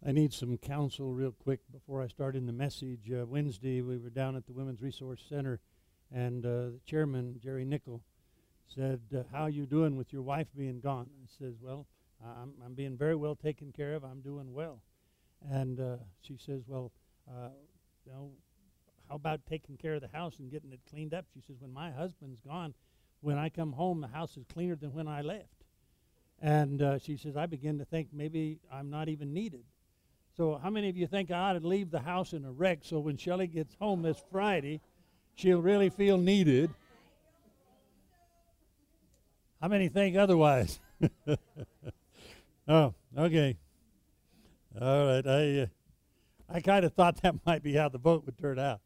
I need some counsel real quick before I start in the message. Wednesday, we were down at the Women's Resource Center, and the chairman, Jerry Nickel, said, how you doing with your wife being gone? I says, well, I'm being very well taken care of. I'm doing well. And she says, well, how about taking care of the house and getting it cleaned up? She says, when my husband's gone, when I come home, the house is cleaner than when I left. And she says, I begin to think maybe I'm not even needed. So how many of you think I ought to leave the house in a wreck so when Shelley gets home this Friday, she'll really feel needed? How many think otherwise? Oh, okay. All right. I kind of thought that might be how the vote would turn out.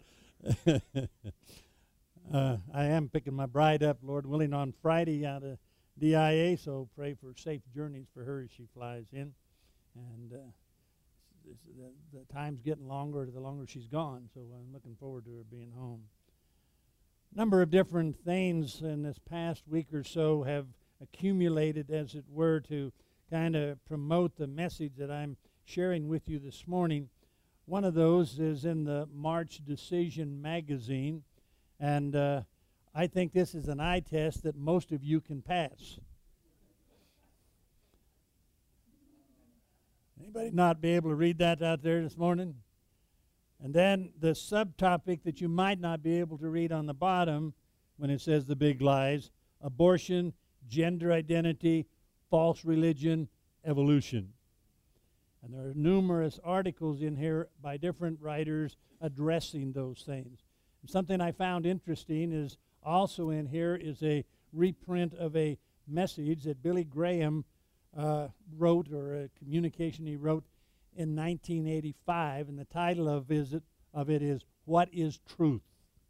I am picking my bride up, Lord willing, on Friday out of DIA, so pray for safe journeys for her as she flies in. And the time's getting longer the longer she's gone, so I'm looking forward to her being home. A number of different things in this past week or so have accumulated, as it were, to kind of promote the message that I'm sharing with you this morning. One of those is in the March Decision magazine, and I think this is an eye test that most of you can pass. Anybody not be able to read that out there this morning? And then the subtopic that you might not be able to read on the bottom when it says the big lies: abortion, gender identity, false religion, evolution. And there are numerous articles in here by different writers addressing those things. And something I found interesting is also in here is a reprint of a message that Billy Graham wrote, or a communication he wrote in 1985, and the title of it is What is Truth?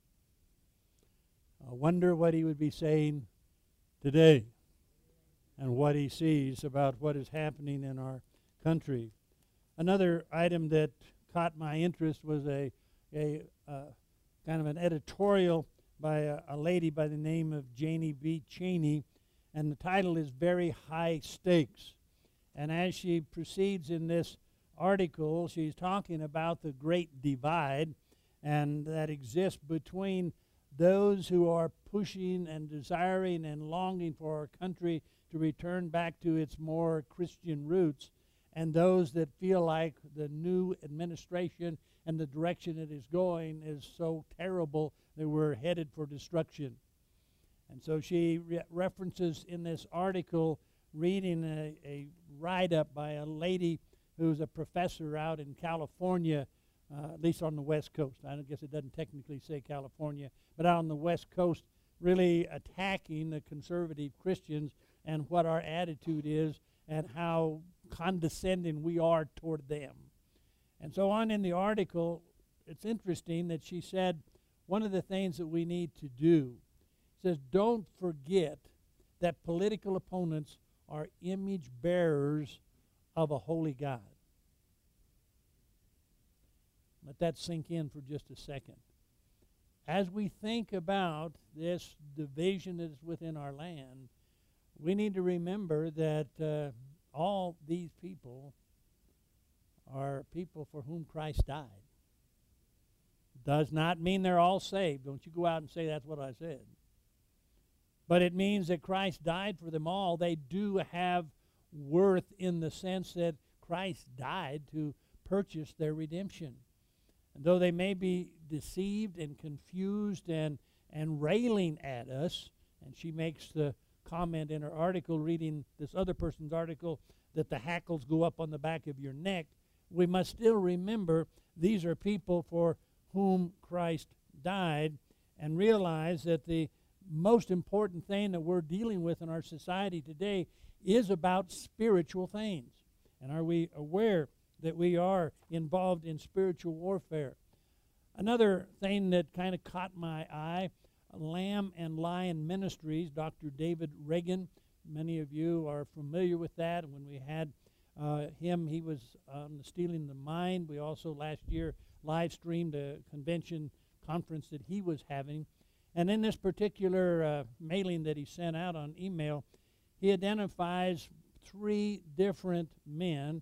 I wonder what he would be saying today and what he sees about what is happening in our country. Another item that caught my interest was a kind of an editorial by a lady by the name of Janie B. Cheney, and the title is Very High Stakes. And as she proceeds in this article, she's talking about the great divide and that exists between those who are pushing and desiring and longing for our country to return back to its more Christian roots, and those that feel like the new administration and the direction it is going is so terrible that we're headed for destruction. And so she references in this article reading a write-up by a lady who's a professor out in California, at least on the West Coast. I guess it doesn't technically say California, but out on the West Coast, really attacking the conservative Christians and what our attitude is and how condescending we are toward them. And so on in the article, it's interesting that she said one of the things that we need to do, says, don't forget that political opponents are image bearers of a holy God. Let that sink in for just a second. As we think about this division that is within our land, we need to remember that all these people are people for whom Christ died. Does not mean they're all saved. Don't you go out and say that's what I said. But it means that Christ died for them all. They do have worth in the sense that Christ died to purchase their redemption. And though they may be deceived and confused and railing at us, and she makes the comment in her article, reading this other person's article, that the hackles go up on the back of your neck, we must still remember these are people for whom Christ died, and realize that the most important thing that we're dealing with in our society today is about spiritual things. And are we aware that we are involved in spiritual warfare? Another thing that kind of caught my eye, Lamb and Lion Ministries, Dr. David Reagan. Many of you are familiar with that. And when we had him, he was on the Stealing the Mind. We also last year live streamed a convention conference that he was having. And in this particular mailing that he sent out on email, he identifies 3 different men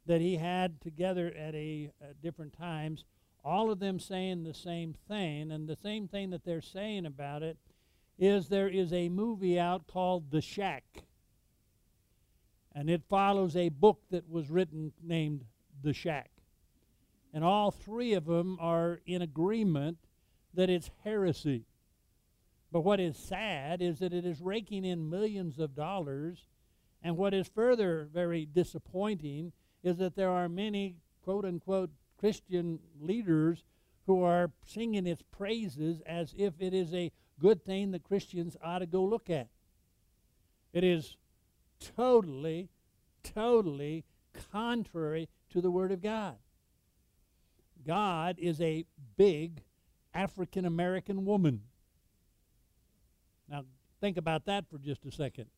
that he had together at different times, all of them saying the same thing, and the same thing that they're saying about it is there is a movie out called The Shack, and it follows a book that was written named The Shack. And all three of them are in agreement that it's heresy. But what is sad is that it is raking in millions of dollars, and what is further very disappointing is that there are many quote-unquote Christian leaders who are singing its praises as if it is a good thing that Christians ought to go look at. It is totally, totally contrary to the Word of God. God is a big African-American woman. Now, think about that for just a second.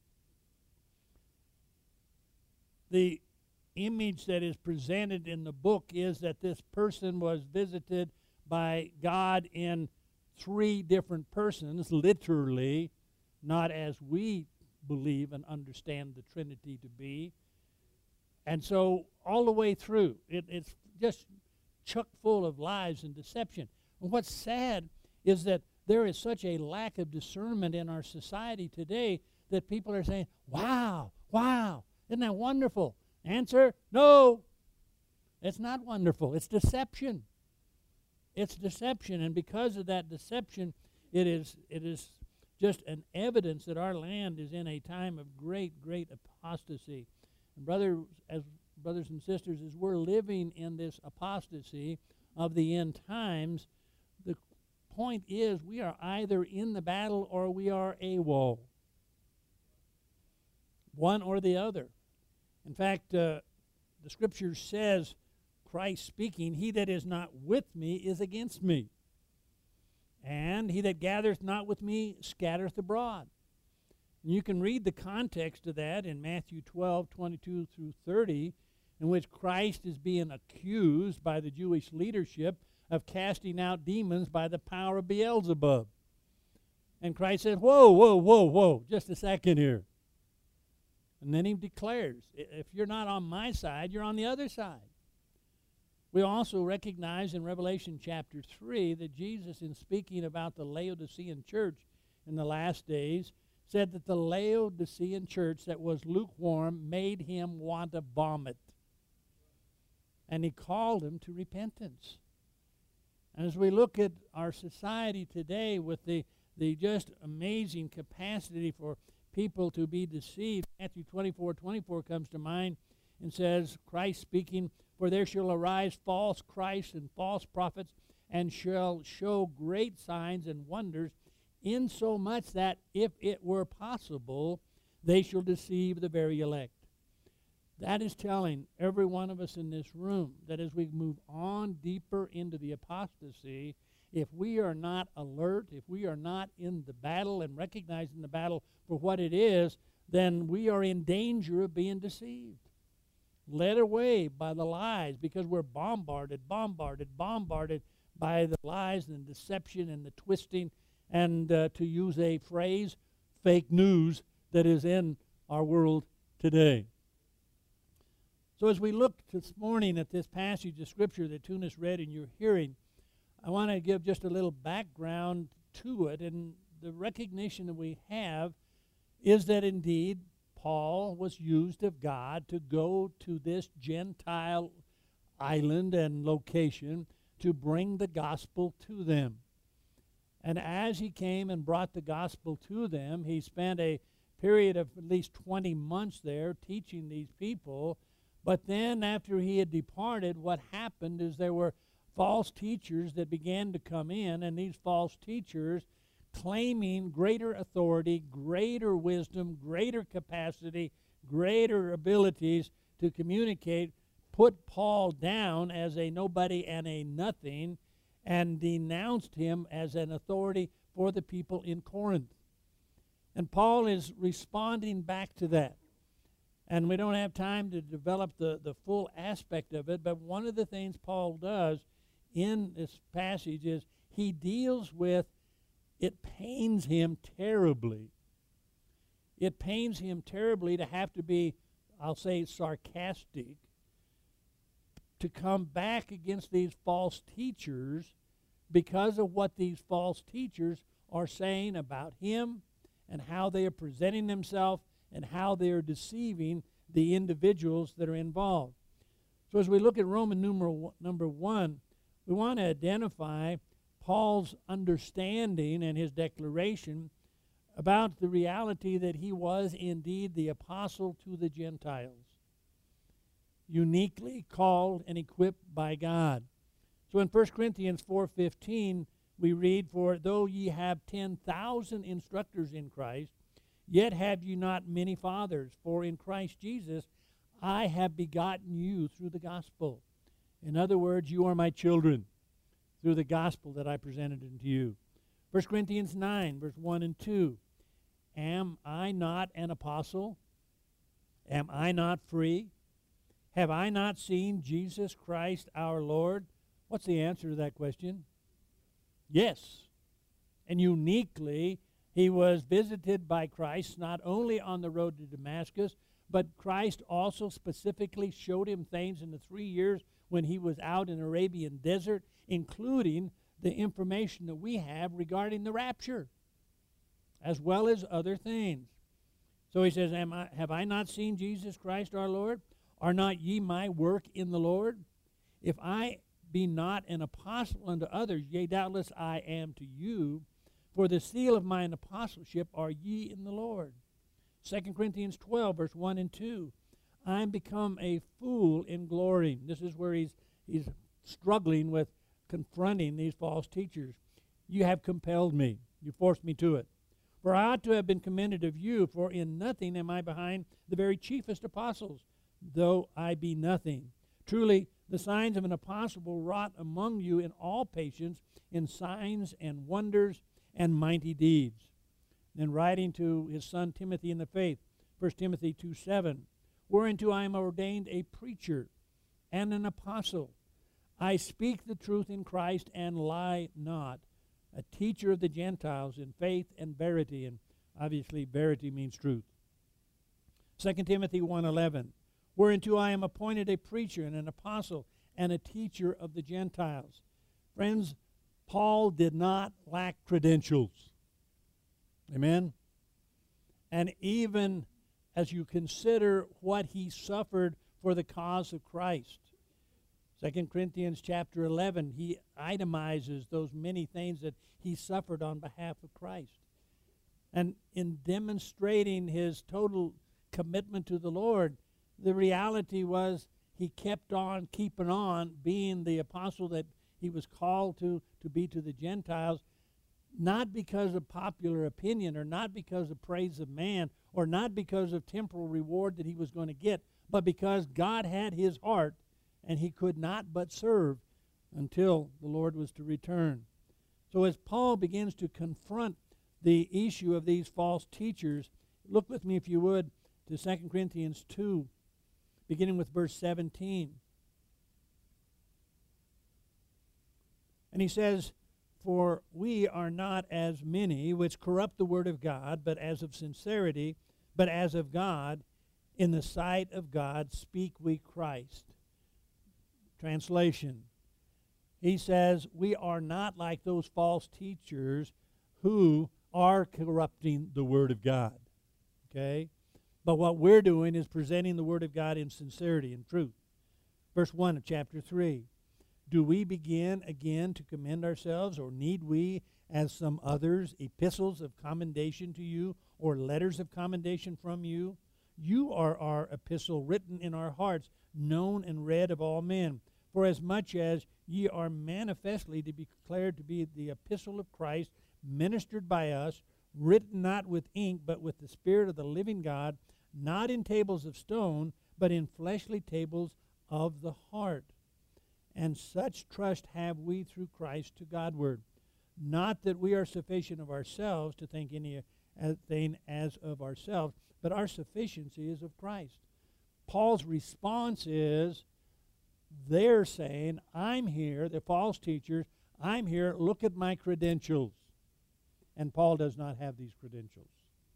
The image that is presented in the book is that this person was visited by God in three different persons, literally, not as we believe and understand the Trinity to be. And so all the way through, it's just chock full of lies and deception. And what's sad is that there is such a lack of discernment in our society today that people are saying, wow, wow, isn't that wonderful? Answer, no. It's not wonderful. It's deception. It's deception. And because of that deception, it is just an evidence that our land is in a time of great, great apostasy. And brothers and sisters, as we're living in this apostasy of the end times, the point is we are either in the battle or we are AWOL. One or the other. In fact, the Scripture says, Christ speaking, he that is not with me is against me. And he that gathereth not with me scattereth abroad. And you can read the context of that in Matthew 12, 22 through 30, in which Christ is being accused by the Jewish leadership of casting out demons by the power of Beelzebub. And Christ said, whoa, whoa, whoa, whoa, just a second here. And then he declares, if you're not on my side, you're on the other side. We also recognize in Revelation chapter 3 that Jesus, in speaking about the Laodicean church in the last days, said that the Laodicean church that was lukewarm made him want to vomit. And he called him to repentance. And as we look at our society today with the just amazing capacity for people to be deceived, Matthew 24:24 comes to mind and says, Christ speaking, for there shall arise false Christs and false prophets, and shall show great signs and wonders, insomuch that if it were possible, they shall deceive the very elect. That is telling every one of us in this room that as we move on deeper into the apostasy, if we are not alert, if we are not in the battle and recognizing the battle for what it is, then we are in danger of being deceived, led away by the lies, because we're bombarded by the lies and deception and the twisting and, to use a phrase, fake news that is in our world today. So as we look this morning at this passage of Scripture that Tunis read in your hearing, I want to give just a little background to it. And the recognition that we have is that indeed Paul was used of God to go to this Gentile island and location to bring the gospel to them. And as he came and brought the gospel to them, he spent a period of at least 20 months there teaching these people. But then after he had departed, what happened is there were false teachers that began to come in, and these false teachers claiming greater authority, greater wisdom, greater capacity, greater abilities to communicate, put Paul down as a nobody and a nothing, and denounced him as an authority for the people in Corinth. And Paul is responding back to that. And we don't have time to develop the full aspect of it, but one of the things Paul does in this passage is he deals with, it pains him terribly. It pains him terribly to have to be, I'll say, sarcastic to come back against these false teachers because of what these false teachers are saying about him and how they are presenting themselves and how they are deceiving the individuals that are involved. So as we look at Roman number 1, we want to identify Paul's understanding and his declaration about the reality that he was indeed the apostle to the Gentiles, uniquely called and equipped by God. So in 1 Corinthians 4:15, we read, "For though ye have 10,000 instructors in Christ, yet have you not many fathers. For in Christ Jesus I have begotten you through the gospel." In other words, you are my children through the gospel that I presented unto you. 1 Corinthians 9, verse 1 and 2. Am I not an apostle? Am I not free? Have I not seen Jesus Christ our Lord? What's the answer to that question? Yes. And uniquely, he was visited by Christ not only on the road to Damascus, but Christ also specifically showed him things in the 3 years when he was out in Arabian desert, including the information that we have regarding the rapture, as well as other things. So he says, have I not seen Jesus Christ our Lord? Are not ye my work in the Lord? If I be not an apostle unto others, yea, doubtless I am to you, for the seal of mine apostleship are ye in the Lord. 2 Corinthians 12, verse 1 and 2. I am become a fool in glory. This is where he's struggling with confronting these false teachers. You have compelled me. You forced me to it. For I ought to have been commended of you, for in nothing am I behind the very chiefest apostles, though I be nothing. Truly, the signs of an apostle were wrought among you in all patience, in signs and wonders and mighty deeds. Then writing to his son Timothy in the faith, 1 Timothy 2:7, whereunto I am ordained a preacher and an apostle. I speak the truth in Christ and lie not, a teacher of the Gentiles in faith and verity. And obviously verity means truth. 2 Timothy 1:11, whereunto I am appointed a preacher and an apostle and a teacher of the Gentiles. Friends, Paul did not lack credentials. Amen? And even as you consider what he suffered for the cause of Christ, 2 Corinthians chapter 11, he itemizes those many things that he suffered on behalf of Christ. And in demonstrating his total commitment to the Lord, the reality was he kept on keeping on being the apostle that he was called to be to the Gentiles, not because of popular opinion or not because of praise of man or not because of temporal reward that he was going to get, but because God had his heart and he could not but serve until the Lord was to return. So as Paul begins to confront the issue of these false teachers, look with me, if you would, to 2 Corinthians 2, beginning with verse 17. And he says, for we are not as many which corrupt the word of God, but as of sincerity, but as of God, in the sight of God speak we Christ. Translation. He says, we are not like those false teachers who are corrupting the word of God. Okay? But what we're doing is presenting the word of God in sincerity and truth. Verse 1 of chapter 3. Do we begin again to commend ourselves, or need we, as some others, epistles of commendation to you, or letters of commendation from you? You are our epistle written in our hearts, known and read of all men. For as much as ye are manifestly to be declared to be the epistle of Christ, ministered by us, written not with ink, but with the Spirit of the living God, not in tables of stone, but in fleshly tables of the heart. And such trust have we through Christ to Godward. Not that we are sufficient of ourselves to think anything as of ourselves, but our sufficiency is of Christ. Paul's response is, they're saying, I'm here, the false teachers, I'm here, look at my credentials. And Paul does not have these credentials.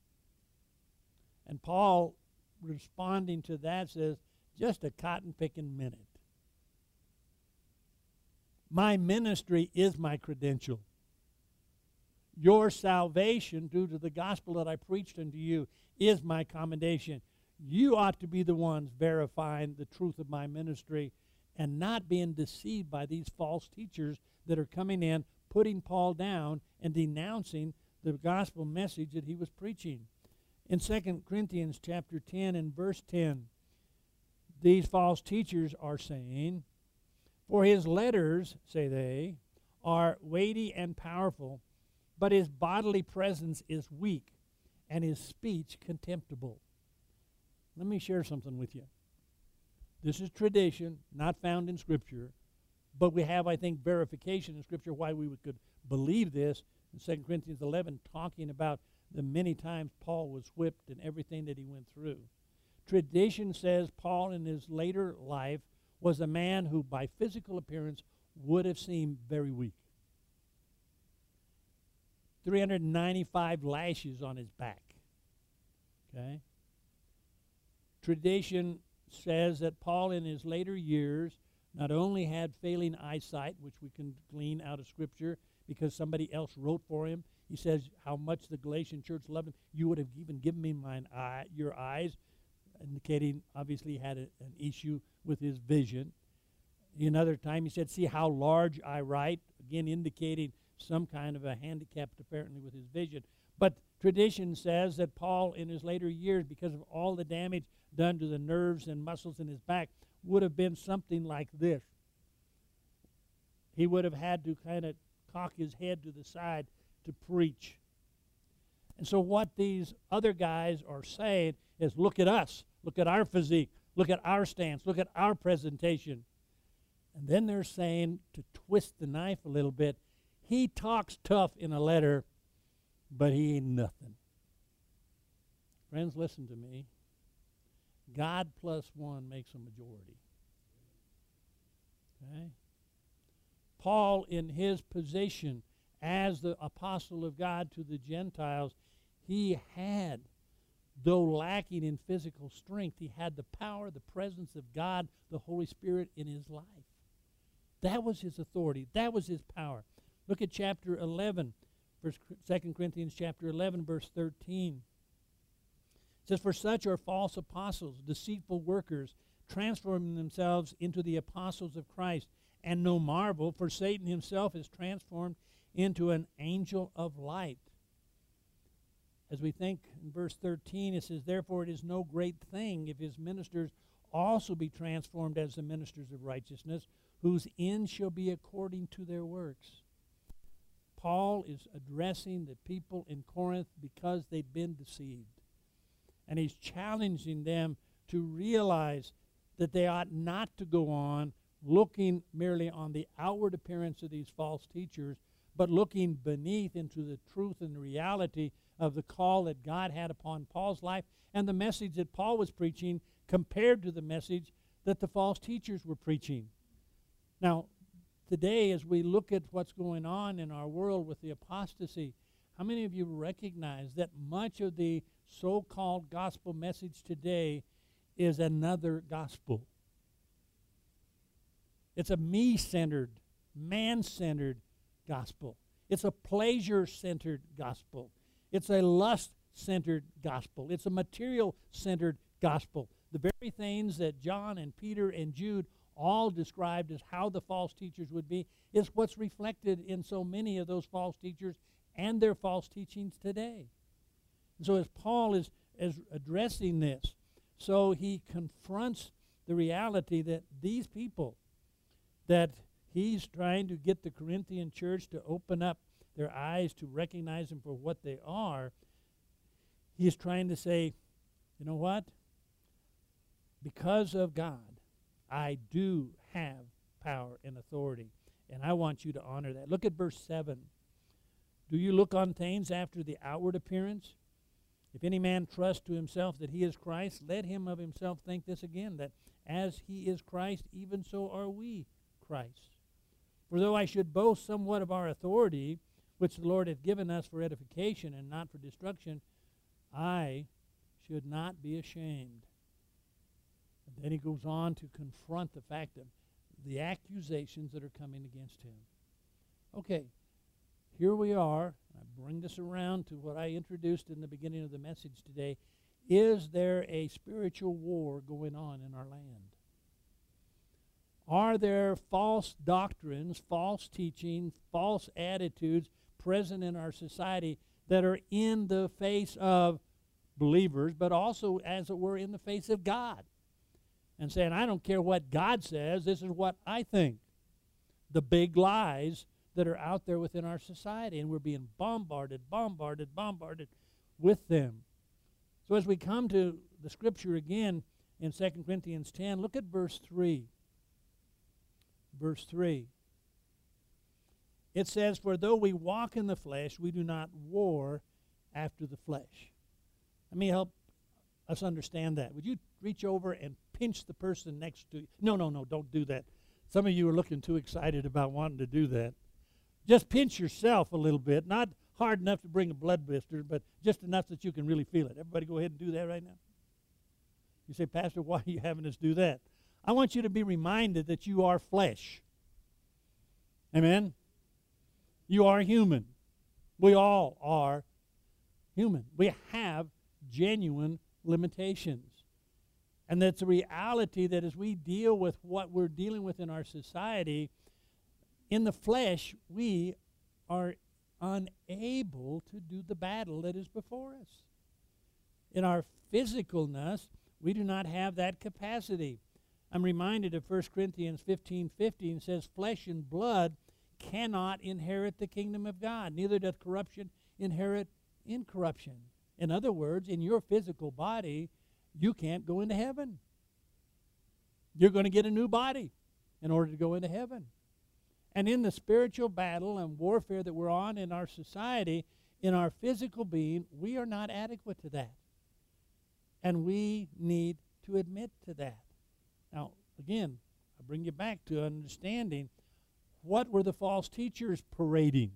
And Paul, responding to that, says, just a cotton-picking minute. My ministry is my credential. Your salvation, due to the gospel that I preached unto you, is my commendation. You ought to be the ones verifying the truth of my ministry and not being deceived by these false teachers that are coming in, putting Paul down and denouncing the gospel message that he was preaching. In 2 Corinthians chapter 10 and verse 10, these false teachers are saying, "For his letters," say they, "are weighty and powerful, but his bodily presence is weak, and his speech contemptible." Let me share something with you. This is tradition, not found in Scripture, but we have, I think, verification in Scripture why we could believe this in 2 Corinthians 11, talking about the many times Paul was whipped and everything that he went through. Tradition says Paul in his later life was a man who, by physical appearance, would have seemed very weak. 395 lashes on his back. Okay? Tradition says that Paul in his later years not only had failing eyesight, which we can glean out of Scripture because somebody else wrote for him. He says how much the Galatian church loved him. You would have even given me your eyes, indicating obviously he had an issue with his vision. Another time he said, "See how large I write," again indicating some kind of a handicap apparently with his vision. But tradition says that Paul in his later years, because of all the damage done to the nerves and muscles in his back, would have been something like this. He would have had to kind of cock his head to the side to preach. And so what these other guys are saying is, look at us, look at our physique, look at our stance, look at our presentation. And then they're saying, to twist the knife a little bit, he talks tough in a letter, but he ain't nothing. Friends, listen to me. God plus one makes a majority. Okay? Paul, in his position as the apostle of God to the Gentiles, he had, though lacking in physical strength, he had the power, the presence of God, the Holy Spirit in his life. That was his authority. That was his power. Look at chapter 11, 2 Corinthians chapter 11, verse 13. It says, "For such are false apostles, deceitful workers, transforming themselves into the apostles of Christ. And no marvel, for Satan himself is transformed into an angel of light." As we think in verse 13, it says, "Therefore it is no great thing if his ministers also be transformed as the ministers of righteousness, whose end shall be according to their works." Paul is addressing the people in Corinth because they've been deceived. And he's challenging them to realize that they ought not to go on looking merely on the outward appearance of these false teachers, but looking beneath into the truth and the reality of the call that God had upon Paul's life and the message that Paul was preaching compared to the message that the false teachers were preaching. Now, today, as we look at what's going on in our world with the apostasy, how many of you recognize that much of the so-called gospel message today is another gospel? It's a me-centered, man-centered gospel. It's a pleasure-centered gospel. It's a lust-centered gospel. It's a material-centered gospel. The very things that John and Peter and Jude all described as how the false teachers would be is what's reflected in so many of those false teachers and their false teachings today. And so as Paul is addressing this, so he confronts the reality that these people that he's trying to get the Corinthian church to open up their eyes to recognize them for what they are, he's trying to say, you know what? Because of God, I do have power and authority, and I want you to honor that. Look at verse 7. Do you look on things after the outward appearance? If any man trust to himself that he is Christ, let him of himself think this again, that as he is Christ, even so are we Christ. For though I should boast somewhat of our authority, which the Lord hath given us for edification and not for destruction, I should not be ashamed. And then he goes on to confront the fact that the accusations that are coming against him. Okay, here we are. I bring this around to what I introduced in the beginning of the message today. Is there a spiritual war going on in our land? Are there false doctrines, false teaching, false attitudes present in our society that are in the face of believers, but also, as it were, in the face of God? And saying, I don't care what God says, this is what I think. The big lies that are out there within our society, and we're being bombarded with them. So as we come to the scripture again in 2 Corinthians 10, look at verse 3. Verse 3. It says, for though we walk in the flesh, we do not war after the flesh. Let me help us understand that. Would you reach over and pinch the person next to you? No, don't do that. Some of you are looking too excited about wanting to do that. Just pinch yourself a little bit, not hard enough to bring a blood blister, but just enough that you can really feel it. Everybody go ahead and do that right now. You say, Pastor, why are you having us do that? I want you to be reminded that you are flesh. Amen? You are human. We all are human. We have genuine limitations. And that's a reality that as we deal with what we're dealing with in our society, in the flesh, we are unable to do the battle that is before us. In our physicalness, we do not have that capacity. I'm reminded of 1 Corinthians 15:15 says, flesh and blood cannot inherit the kingdom of God. Neither doth corruption inherit incorruption. In other words, in your physical body, you can't go into heaven. You're going to get a new body in order to go into heaven. And in the spiritual battle and warfare that we're on in our society, in our physical being, we are not adequate to that. And we need to admit to that. Now, again, I bring you back to understanding what were the false teachers parading?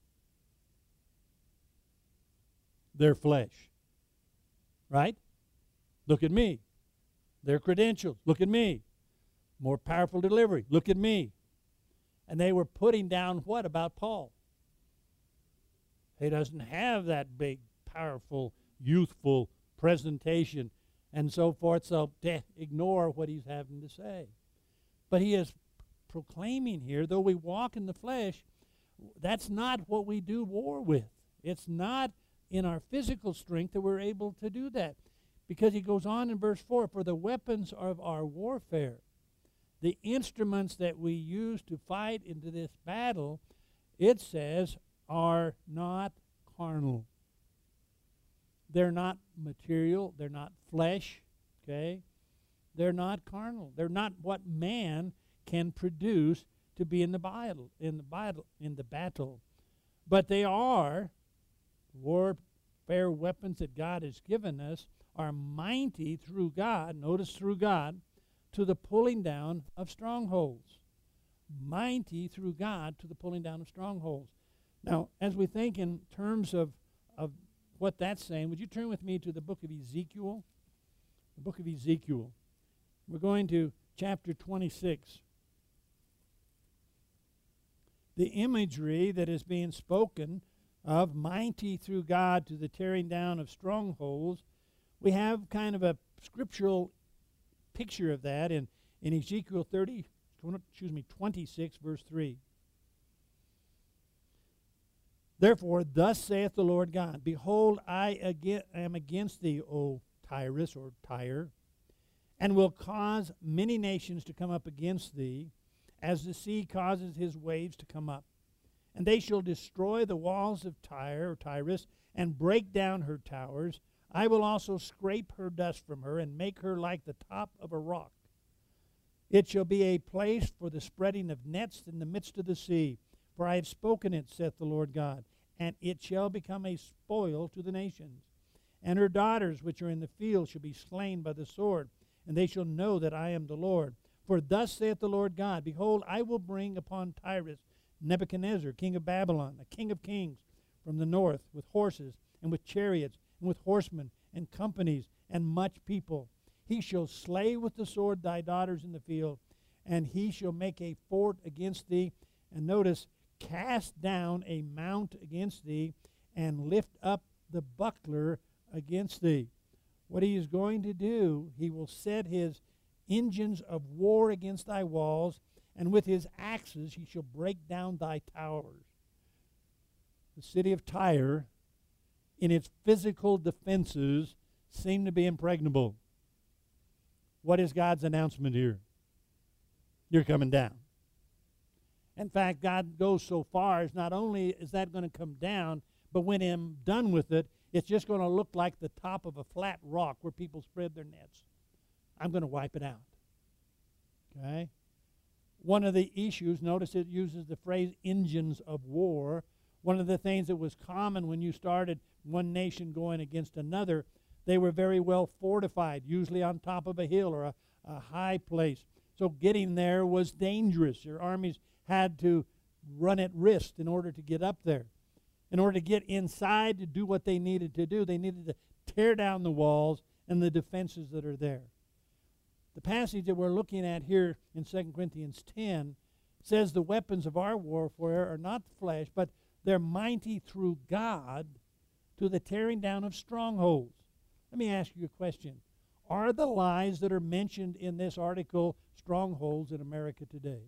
Their flesh. Right? Look at me. Their credentials. Look at me. More powerful delivery. Look at me. And they were putting down what about Paul? He doesn't have that big, powerful, youthful presentation and so forth, so ignore what he's having to say. But he is proclaiming here, though we walk in the flesh, that's not what we do war with. It's not in our physical strength that we're able to do that. Because he goes on in verse 4, for the weapons of our warfare, the instruments that we use to fight into this battle, it says, are not carnal. They're not material. They're not flesh. Okay? They're not carnal. They're not what man can produce to be in the battle. But they are warfare weapons that God has given us, are mighty through God, notice through God, to the pulling down of strongholds. Mighty through God to the pulling down of strongholds. Now, as we think in terms of what that's saying, would you turn with me to the book of Ezekiel? The book of Ezekiel. We're going to chapter 26. The imagery that is being spoken of, mighty through God to the tearing down of strongholds, we have kind of a scriptural picture of that in Ezekiel 26, verse 3. Therefore, thus saith the Lord God, behold, I am against thee, O Tyrus, or Tyre, and will cause many nations to come up against thee, as the sea causes his waves to come up. And they shall destroy the walls of Tyre, or Tyrus, and break down her towers. I will also scrape her dust from her, and make her like the top of a rock. It shall be a place for the spreading of nets in the midst of the sea. For I have spoken it, saith the Lord God, and it shall become a spoil to the nations. And her daughters which are in the field shall be slain by the sword, and they shall know that I am the Lord. For thus saith the Lord God, behold, I will bring upon Tyrus Nebuchadnezzar, king of Babylon, a king of kings, from the north, with horses, and with chariots, and with horsemen, and companies, and much people. He shall slay with the sword thy daughters in the field, and he shall make a fort against thee. And notice, cast down a mount against thee, and lift up the buckler against thee. What he is going to do, he will set his engines of war against thy walls, and with his axes he shall break down thy towers. The city of Tyre, in its physical defenses, seemed to be impregnable. What is God's announcement here? You're coming down. In fact, God goes so far as not only is that going to come down, but when I'm done with it, it's just going to look like the top of a flat rock where people spread their nets. I'm going to wipe it out. Okay? One of the issues, notice it uses the phrase engines of war. One of the things that was common when you started one nation going against another, they were very well fortified, usually on top of a hill or a high place. So getting there was dangerous. Your armies had to run at risk in order to get up there. In order to get inside to do what they needed to do, they needed to tear down the walls and the defenses that are there. The passage that we're looking at here in 2 Corinthians 10 says the weapons of our warfare are not flesh, but they're mighty through God to the tearing down of strongholds. Let me ask you a question. Are the lies that are mentioned in this article strongholds in America today?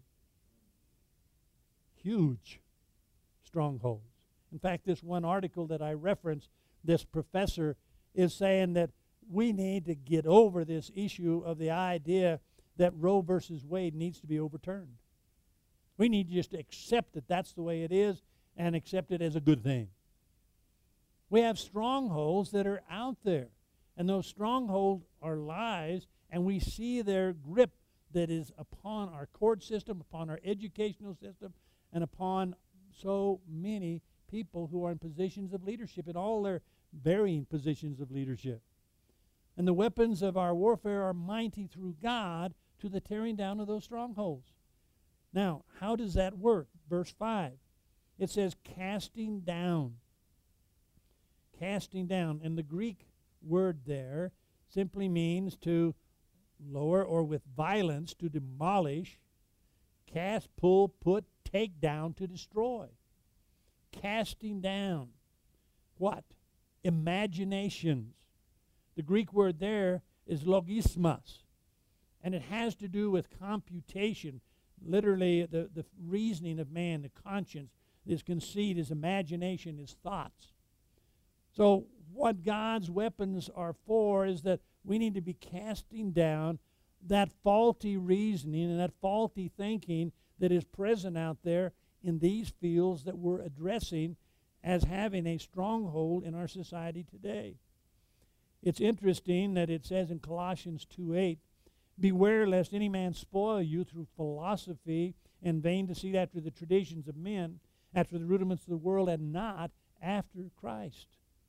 Huge strongholds. In fact, this one article that I referenced, this professor is saying that we need to get over this issue of the idea that Roe versus Wade needs to be overturned. We need to just accept that that's the way it is and accept it as a good thing. We have strongholds that are out there, and those strongholds are lies, and we see their grip that is upon our court system, upon our educational system, and upon so many people who are in positions of leadership, in all their varying positions of leadership. And the weapons of our warfare are mighty through God to the tearing down of those strongholds. Now, how does that work? Verse 5. It says, casting down. Casting down. And the Greek word there simply means to lower or with violence, to demolish, cast, pull, put, take down, to destroy. Casting down. What? Imaginations. The Greek word there is logismos, and it has to do with computation, literally the reasoning of man, the conscience, his conceit, his imagination, his thoughts. So what God's weapons are for is that we need to be casting down that faulty reasoning and that faulty thinking that is present out there in these fields that we're addressing as having a stronghold in our society today. It's interesting that it says in Colossians 2:8, beware lest any man spoil you through philosophy and vain deceit after the traditions of men, after the rudiments of the world, and not after Christ.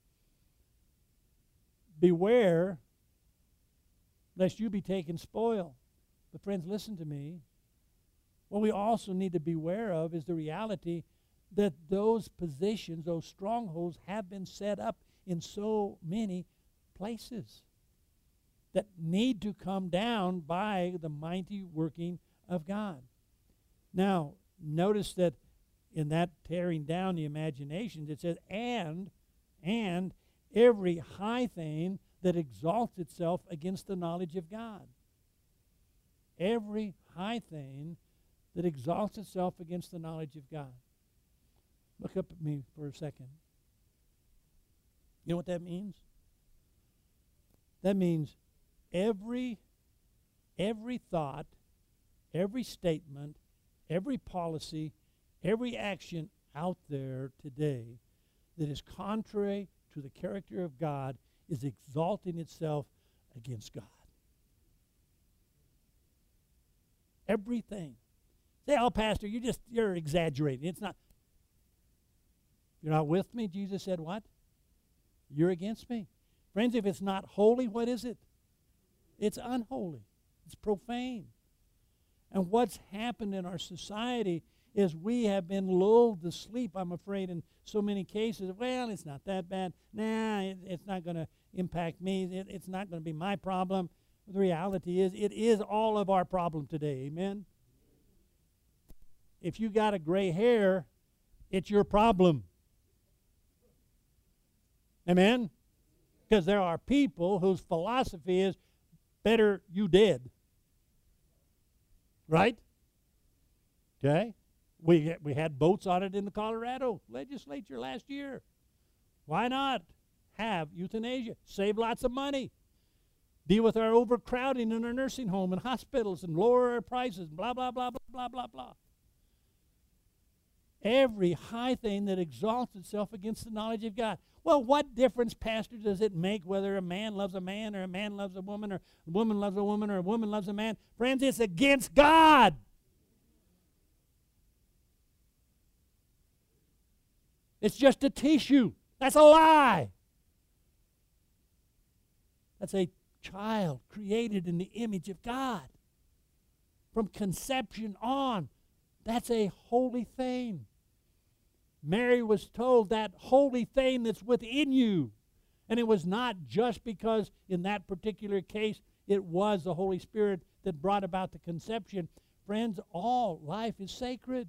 Beware lest you be taken spoil. But friends, listen to me. What we also need to beware of is the reality that those positions, those strongholds, have been set up in so many places that need to come down by the mighty working of God. Now, notice that in that tearing down the imaginations, it says, and every high thing that exalts itself against the knowledge of God. Every high thing that exalts itself against the knowledge of God. Look up at me for a second. You know what that means? That means every thought, every statement, every policy, every action out there today that is contrary to the character of God is exalting itself against God. Everything. Say, oh, Pastor, you're exaggerating. It's not. You're not with me? Jesus said what? You're against me. Friends, if it's not holy, what is it? It's unholy. It's profane. And what's happened in our society is we have been lulled to sleep, I'm afraid, in so many cases. Well, it's not that bad. Nah, it's not going to impact me. It's not going to be my problem. The reality is, it is all of our problem today. Amen? if you got a gray hair, it's your problem. Amen? Because there are people whose philosophy is better you dead. Right? Okay? We had votes on it in the Colorado legislature last year. Why not have euthanasia? Save lots of money. Deal with our overcrowding in our nursing home and hospitals and lower our prices, blah, blah, blah, blah, blah, blah, blah. Every high thing that exalts itself against the knowledge of God. Well, what difference, Pastor, does it make whether a man loves a man or a man loves a woman or a woman loves a woman or a woman loves a man? Friends, it's against God. It's just a tissue. That's a lie. That's a child created in the image of God. From conception on, that's a holy thing. Mary was told that holy thing that's within you. And it was not just because in that particular case it was the Holy Spirit that brought about the conception. Friends, all life is sacred.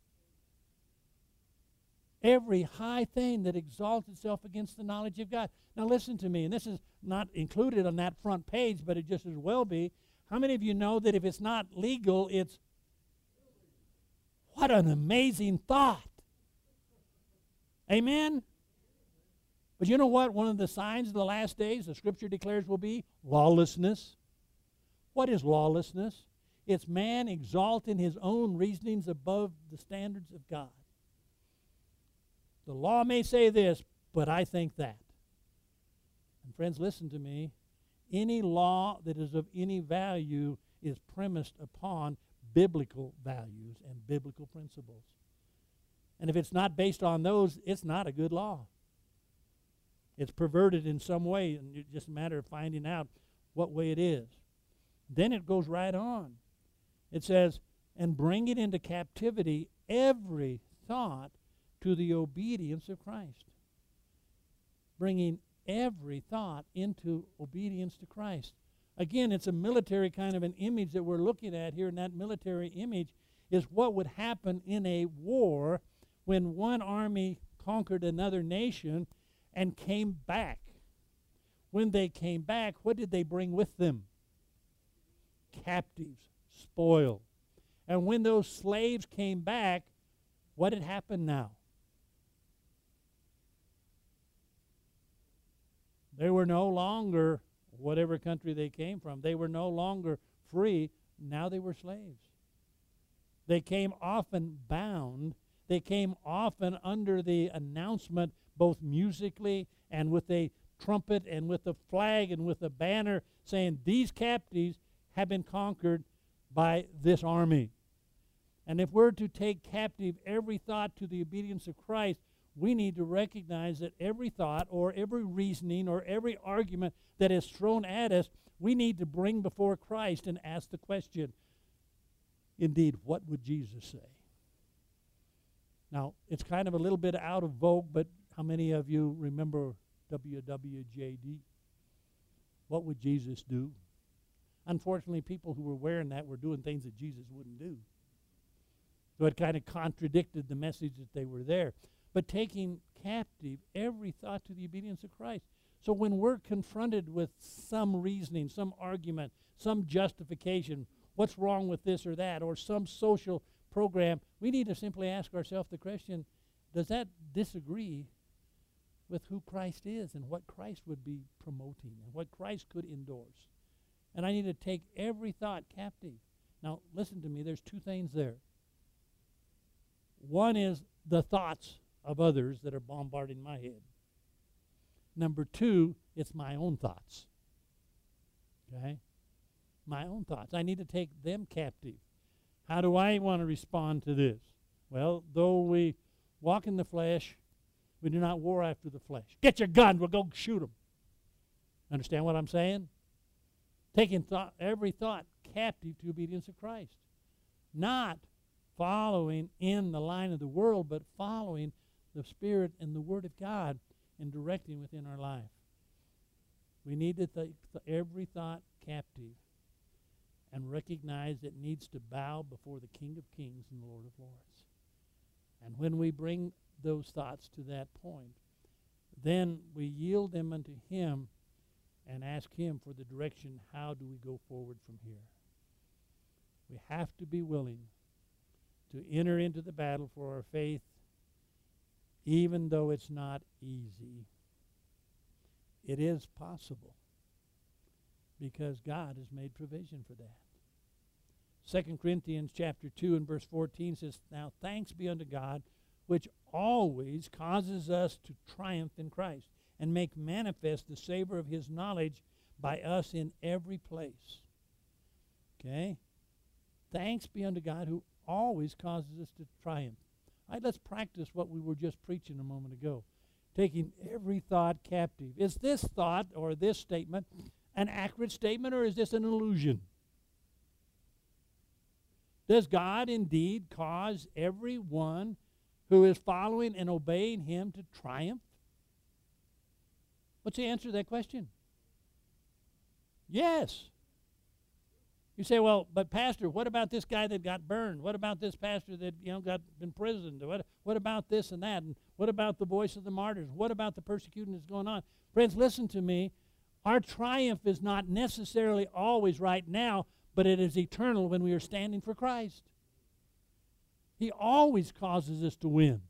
Every high thing that exalts itself against the knowledge of God. Now listen to me, and this is not included on that front page, but it just as well be. How many of you know that if it's not legal, it's... What an amazing thought. Amen? But you know what? One of the signs of the last days, the Scripture declares, will be lawlessness. What is lawlessness? It's man exalting his own reasonings above the standards of God. The law may say this, but I think that. And friends, listen to me. Any law that is of any value is premised upon biblical values and biblical principles. And if it's not based on those, it's not a good law. It's perverted in some way, and it's just a matter of finding out what way it is. Then it goes right on. It says, and bring it into captivity every thought to the obedience of Christ. Bringing every thought into obedience to Christ. Again, it's a military kind of an image that we're looking at here, and that military image is what would happen in a war when one army conquered another nation and came back. When they came back, what did they bring with them? Captives, spoil. And when those slaves came back, what had happened now? They were no longer, whatever country they came from, they were no longer free. Now they were slaves. They came often bound. They came often under the announcement, both musically and with a trumpet and with a flag and with a banner, saying these captives have been conquered by this army. And if we're to take captive every thought to the obedience of Christ, we need to recognize that every thought or every reasoning or every argument that is thrown at us, we need to bring before Christ and ask the question, indeed, what would Jesus say? Now, it's kind of a little bit out of vogue, but how many of you remember WWJD? What would Jesus do? Unfortunately, people who were wearing that were doing things that Jesus wouldn't do. So it kind of contradicted the message that they were there. But taking captive every thought to the obedience of Christ. So when we're confronted with some reasoning, some argument, some justification, what's wrong with this or that, or some social program, we need to simply ask ourselves the question, does that disagree with who Christ is and what Christ would be promoting and what Christ could endorse? And I need to take every thought captive. Now, listen to me, there's two things there. One is the thoughts of others that are bombarding my head. Number two, it's my own thoughts. Okay? My own thoughts. I need to take them captive. How do I want to respond to this? Well, though we walk in the flesh, we do not war after the flesh. Get your gun, we'll go shoot them. Understand what I'm saying? Taking every thought captive to obedience of Christ. Not following in the line of the world, but following the Spirit and the Word of God and directing within our life. We need to take every thought captive. and recognize it needs to bow before the King of Kings and the Lord of Lords. And when we bring those thoughts to that point, then we yield them unto Him and ask Him for the direction. How do we go forward from here? We have to be willing to enter into the battle for our faith, even though it's not easy. It is possible, because God has made provision for that. 2 Corinthians chapter 2 and verse 14 says, "Now thanks be unto God, which always causes us to triumph in Christ, and make manifest the savor of His knowledge by us in every place." Okay? Thanks be unto God who always causes us to triumph. All right, let's practice what we were just preaching a moment ago. Taking every thought captive. Is this thought or this statement an accurate statement, or is this an illusion? Does God indeed cause everyone who is following and obeying Him to triumph? What's the answer to that question? Yes. You say, well, but Pastor, what about this guy that got burned? What about this pastor that got imprisoned? What about this and that? And what about the voice of the martyrs? What about the persecution that's going on? Friends, listen to me. Our triumph is not necessarily always right now, but it is eternal when we are standing for Christ. He always causes us to win.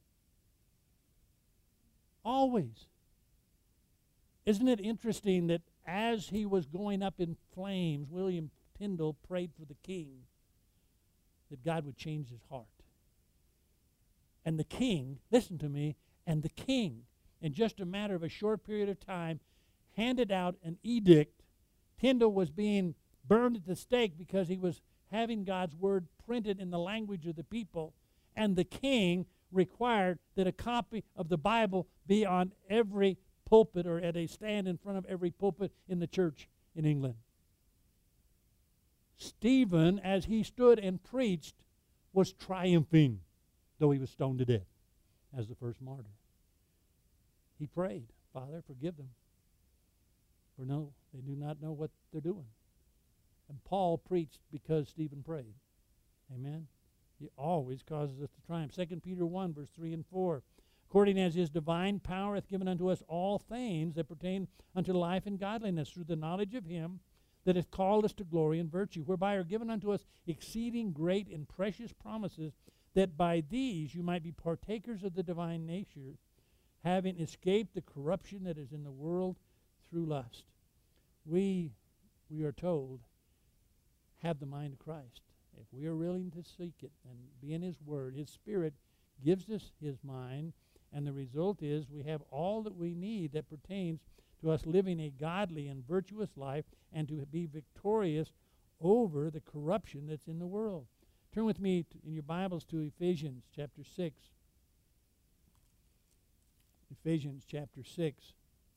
Always. Isn't it interesting that as he was going up in flames, William Tyndale prayed for the king that God would change his heart. And the king, listen to me, and the king, in just a matter of a short period of time, handed out an edict. Tyndale was being burned at the stake because he was having God's word printed in the language of the people, and the king required that a copy of the Bible be on every pulpit, or at a stand in front of every pulpit in the church in England. Stephen, as he stood and preached, was triumphing, though he was stoned to death as the first martyr. He prayed, "Father, forgive them, for they do not know what they're doing." And Paul preached because Stephen prayed. Amen? He always causes us to triumph. 2 Peter 1, verse 3 and 4. "According as His divine power hath given unto us all things that pertain unto life and godliness, through the knowledge of Him that hath called us to glory and virtue, whereby are given unto us exceeding great and precious promises, that by these you might be partakers of the divine nature, having escaped the corruption that is in the world through lust." We are told, have the mind of Christ. If we are willing to seek it and be in His Word, His Spirit gives us His mind, and the result is we have all that we need that pertains to us living a godly and virtuous life and to be victorious over the corruption that's in the world. Turn with me in your Bibles to Ephesians chapter 6. Ephesians chapter 6.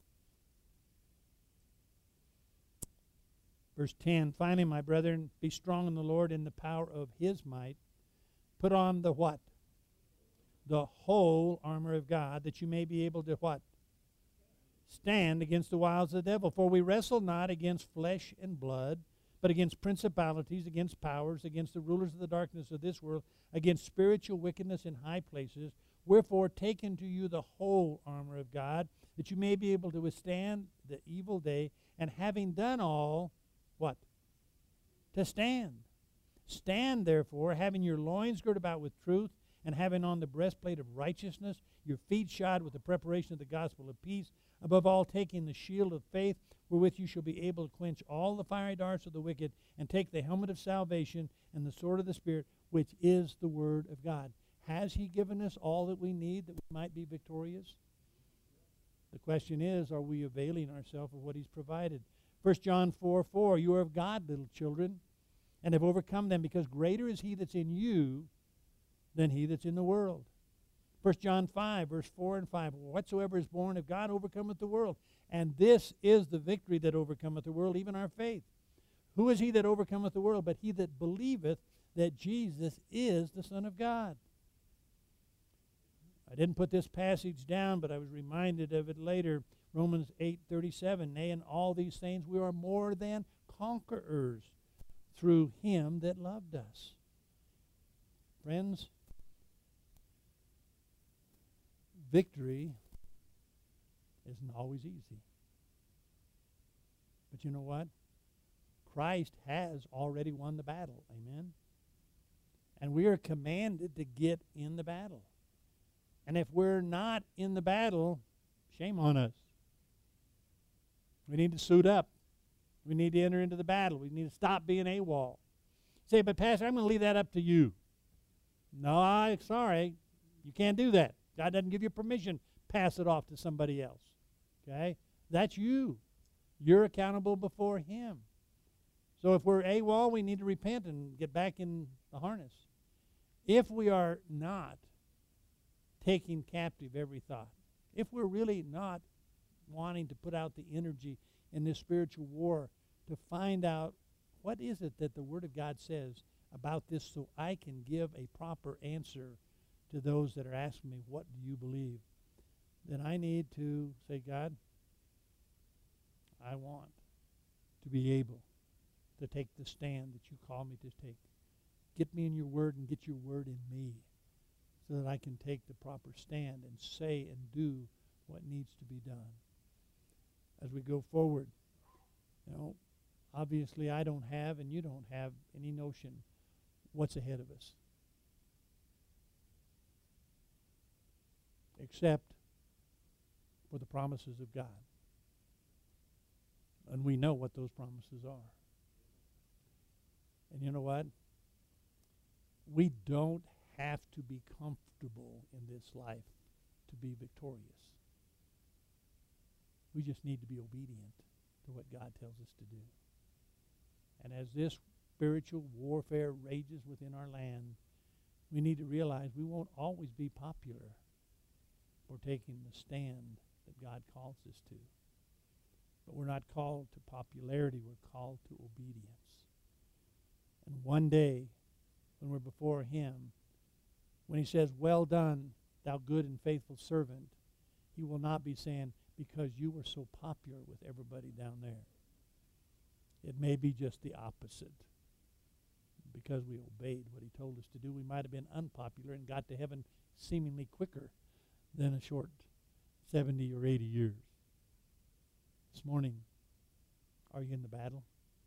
Verse 10, "Finally, my brethren, be strong in the Lord in the power of His might. Put on the what? The whole armor of God, that you may be able to what? Stand against the wiles of the devil. For we wrestle not against flesh and blood, but against principalities, against powers, against the rulers of the darkness of this world, against spiritual wickedness in high places. Wherefore, take unto you the whole armor of God, that you may be able to withstand the evil day, and having done all," what? "To stand. Stand, therefore, having your loins girt about with truth, and having on the breastplate of righteousness, your feet shod with the preparation of the gospel of peace, above all taking the shield of faith, wherewith you shall be able to quench all the fiery darts of the wicked, and take the helmet of salvation and the sword of the Spirit, which is the word of God." Has He given us all that we need that we might be victorious? The question is, are we availing ourselves of what He's provided? 1 John 4:4, "You are of God, little children, and have overcome them, because greater is He that's in you than he that's in the world." 1 John 5, verse 4 and 5, "Whatsoever is born of God overcometh the world. And this is the victory that overcometh the world, even our faith. Who is he that overcometh the world? But he that believeth that Jesus is the Son of God." I didn't put this passage down, but I was reminded of it later. Romans 8:37, "Nay, in all these things we are more than conquerors through him that loved us. Friends, victory isn't always easy. But you know what? Christ has already won the battle. Amen? And we are commanded to get in the battle. And if we're not in the battle, shame on us. We need to suit up. We need to enter into the battle. We need to stop being AWOL. Say, but Pastor, I'm going to leave that up to you. No, I'm sorry. You can't do that. God doesn't give you permission. Pass it off to somebody else. Okay? That's you. You're accountable before him. So if we're AWOL, we need to repent and get back in the harness. If we are not taking captive every thought, if we're really not wanting to put out the energy in this spiritual war to find out what is it that the Word of God says about this so I can give a proper answer to those that are asking me, what do you believe? Then I need to say, God, I want to be able to take the stand that you call me to take. Get me in your Word and get your Word in me so that I can take the proper stand and say and do what needs to be done. As we go forward, obviously I don't have and you don't have any notion what's ahead of us. Except for the promises of God. And we know what those promises are. And you know what? We don't have to be comfortable in this life to be victorious. We just need to be obedient to what God tells us to do. And as this spiritual warfare rages within our land, we need to realize we won't always be popular for taking the stand that God calls us to. But we're not called to popularity, we're called to obedience. And one day, when we're before him, when he says, well done, thou good and faithful servant, he will not be saying, because you were so popular with everybody down there. It may be just the opposite. Because we obeyed what he told us to do, we might have been unpopular and got to heaven seemingly quicker than a short 70 or 80 years. This morning, are you in the battle?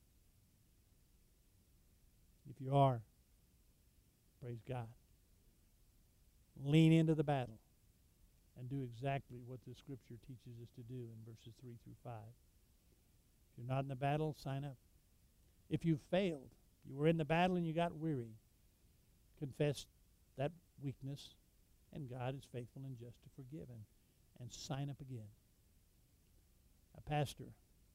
If you are, praise God. Lean into the battle and do exactly what the Scripture teaches us to do in verses 3 through 5. If you're not in the battle, sign up. If you failed, you were in the battle and you got weary, confess that weakness, and God is faithful and just to forgive him, and sign up again. A pastor.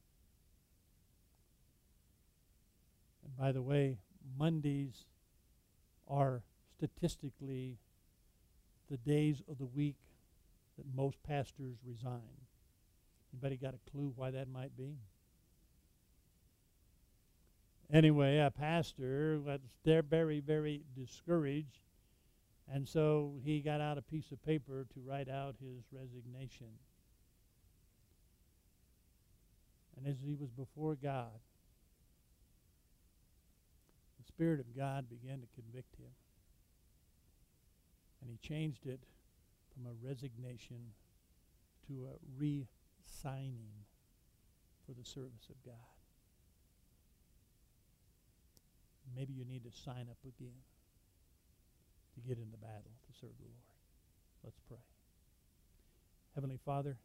And by the way, Mondays are statistically the days of the week that most pastors resign. Anybody got a clue why that might be? Anyway, a pastor was there very, very discouraged, and so he got out a piece of paper to write out his resignation. And as he was before God, the Spirit of God began to convict him. And he changed it from a resignation to a re-signing for the service of God. Maybe you need to sign up again to get in the battle to serve the Lord. Let's pray. Heavenly Father,